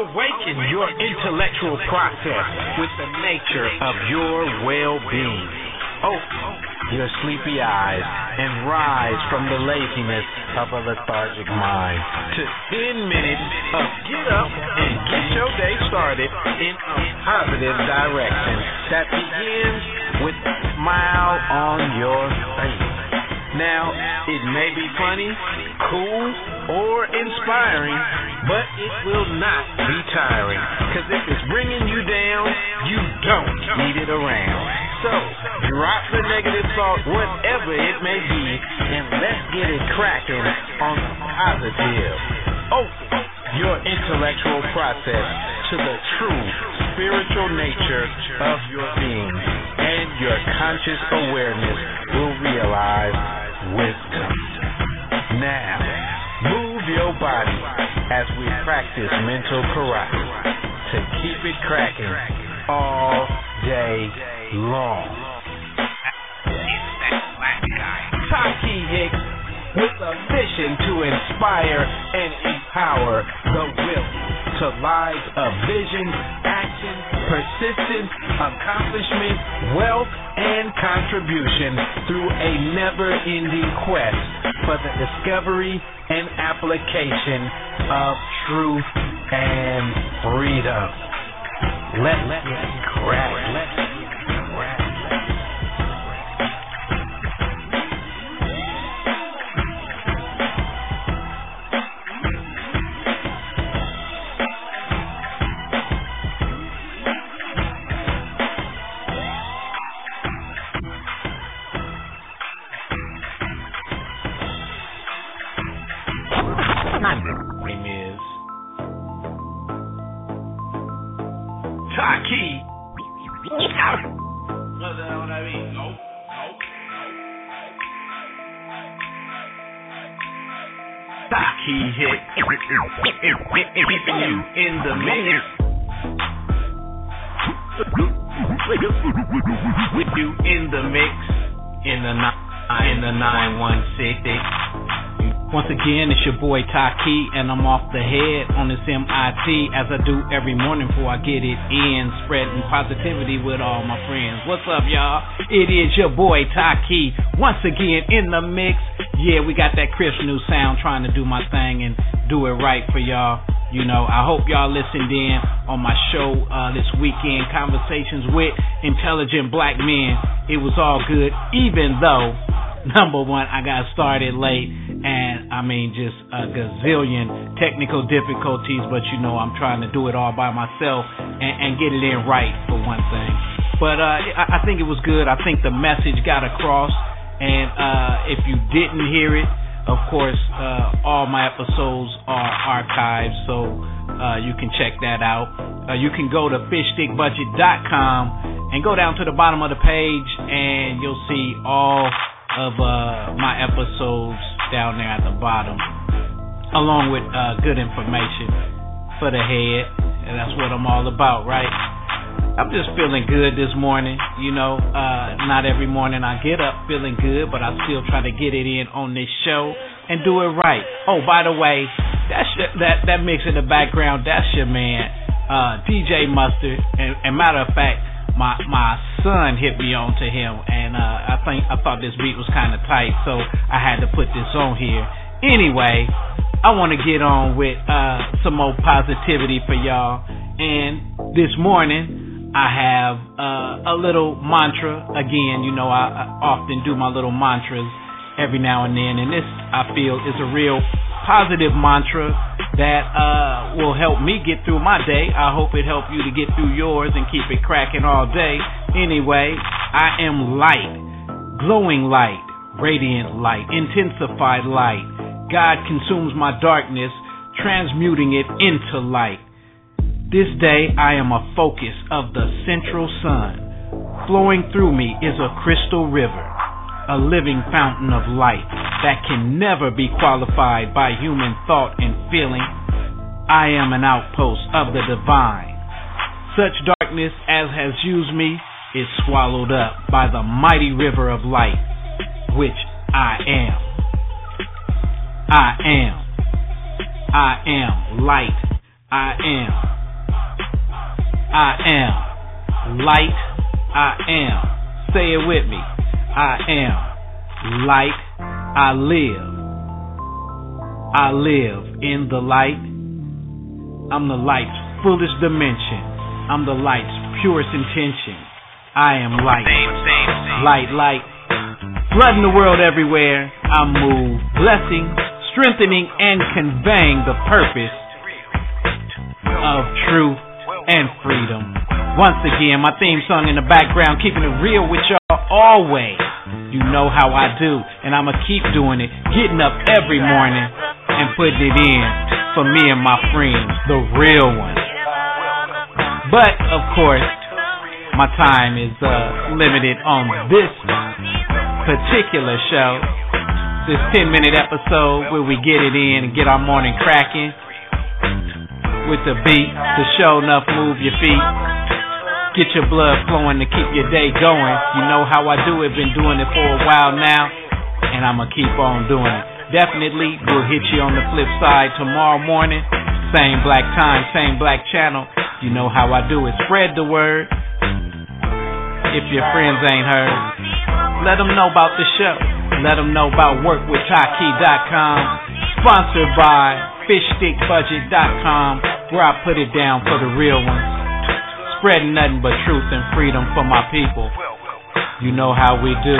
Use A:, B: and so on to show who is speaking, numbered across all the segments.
A: Awaken your intellectual process with the nature of your well-being. Open your sleepy eyes and rise from the laziness of a lethargic mind to 10 minutes of get up and get your day started in a positive direction that begins with a smile on your face. Now, it may be funny, cool, or inspiring, but it will not be tiring. Because if it's bringing you down, you don't need it around. So, drop the negative thought, whatever it may be, and let's get it cracking on the positive. Open your intellectual process to the true spiritual nature of your being, and your conscious awareness will realize wisdom. Now, move your body as we practice mental karate to keep it cracking all day long. It's that black guy, Taki Hicks, with a mission to inspire and empower the will to lives of vision, action, persistence, accomplishment, wealth, and contribution through a never-ending quest for the discovery and application of truth and freedom. Let's get cracked. Taki Hicks, keeping you in the mix. With you in the mix, in the 916.
B: Once again, it's your boy Taki, and I'm off the head on this MIT as I do every morning before I get it in, spreading positivity with all my friends. What's up, y'all? It is your boy Taki, once again in the mix. Yeah, we got that crisp new sound, trying to do my thing and do it right for y'all. You know, I hope y'all listened in on my show this weekend, Conversations with Intelligent Black Men. It was all good, even though, number one, I got started late, and I mean just a gazillion technical difficulties, but you know I'm trying to do it all by myself and get it in right for one thing. But I think it was good. I think the message got across, and if you didn't hear it, of course, all my episodes are archived, so you can check that out. You can go to fishstickbudget.com and go down to the bottom of the page, and you'll see all of my episodes down there at the bottom, along with good information for the head, and that's what I'm all about, right? I'm just feeling good this morning, you know. Not every morning I get up feeling good, but I still try to get it in on this show and do it right. Oh, by the way, that mix in the background, that's your man, DJ Mustard, and matter of fact, my son hit me on to him, and I thought this beat was kind of tight, so I had to put this on here. Anyway, I want to get on with some more positivity for y'all, and this morning I have a little mantra. Again, you know, I often do my little mantras every now and then, and this, I feel, is a real positive mantra that will help me get through my day. I hope it helps you to get through yours and keep it cracking all day. Anyway, I am light, glowing light, radiant light, intensified light. God consumes my darkness, transmuting it into light. This day I am a focus of the central sun. Flowing through me is a crystal river, a living fountain of light that can never be qualified by human thought and feeling. I am an outpost of the divine. Such darkness as has used me is swallowed up by the mighty river of light, which I am. I am light. I am light. I am. Say it with me. I am light. I live in the light. I'm the light's fullest dimension. I'm the light's purest intention. I am light. Light. Flooding the world everywhere. I move, blessing, strengthening, and conveying the purpose of truth and freedom. Once again, my theme song in the background, keeping it real with y'all always. You know how I do, and I'ma keep doing it, getting up every morning and putting it in for me and my friends, the real ones. But, of course, my time is limited on this particular show, this 10-minute episode where we get it in and get our morning cracking with the beat to show enough move your feet, get your blood flowing to keep your day going. You know how I do it, been doing it for a while now, and I'ma keep on doing it. Definitely, we'll hit you on the flip side tomorrow morning, same black time, same black channel. You know how I do it. Spread the word. If your friends ain't heard, let them know about the show. Let them know about workwithtaki.com, sponsored by fishstickbudget.com, where I put it down for the real ones. Spreading nothing but truth and freedom for my people. You know how we do.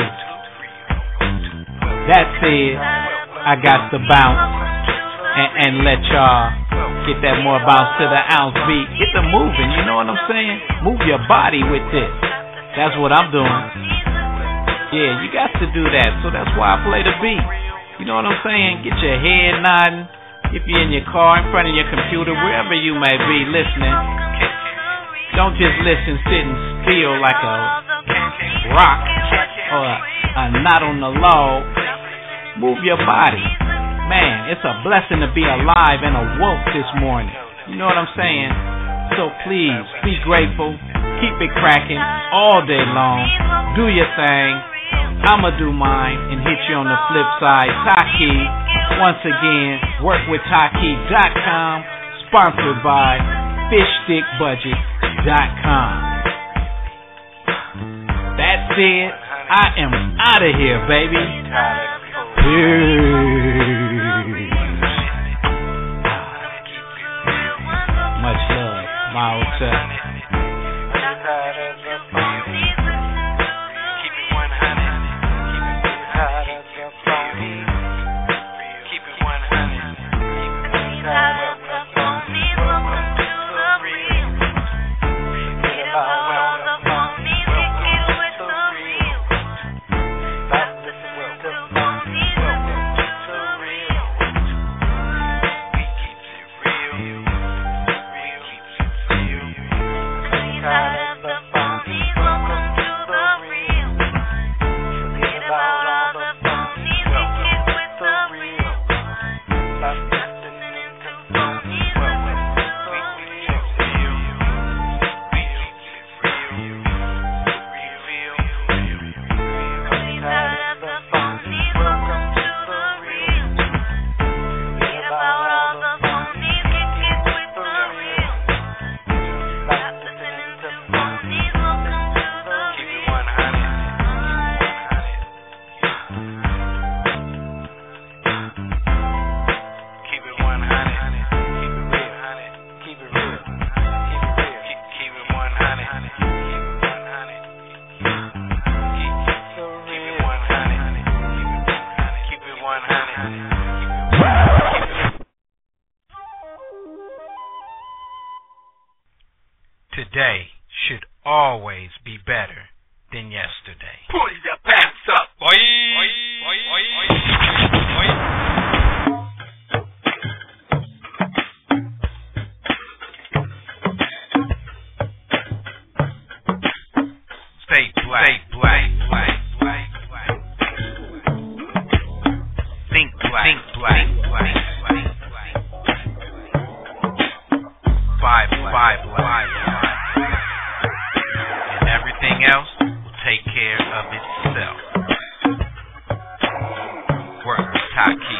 B: That said, I got to bounce and let y'all get that more bounce to the ounce beat. Get them moving, you know what I'm saying? Move your body with this. That's what I'm doing. Yeah, you got to do that. So that's why I play the beat. You know what I'm saying? Get your head nodding. If you're in your car, in front of your computer, wherever you may be listening, don't just listen sitting still like a rock or a knot on the log. Move your body. Man, it's a blessing to be alive and awoke this morning. You know what I'm saying? So please, be grateful. Keep it cracking all day long. Do your thing. I'ma do mine and hit you on the flip side. Taki, once again, workwithtaki.com, sponsored by fishstickbudget.com. That's it. I am out of here, baby. Peace. Much love, my old self.
A: Today should always be better than yesterday.
C: Pull your pants up, boy.
A: Stay black. Think black. Buy black. And everything else will take care of itself. Work with Taki.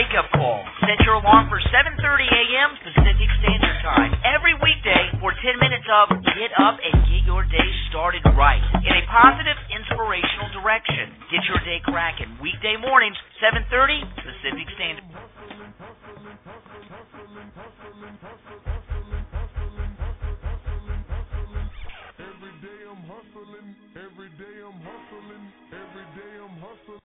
D: wake-up call. Set your alarm for 7:30 a.m. Pacific Standard Time every weekday for 10 minutes of Get Up and Get Your Day Started Right in a positive, inspirational direction. Get your day cracking weekday mornings, 7:30 Pacific Standard.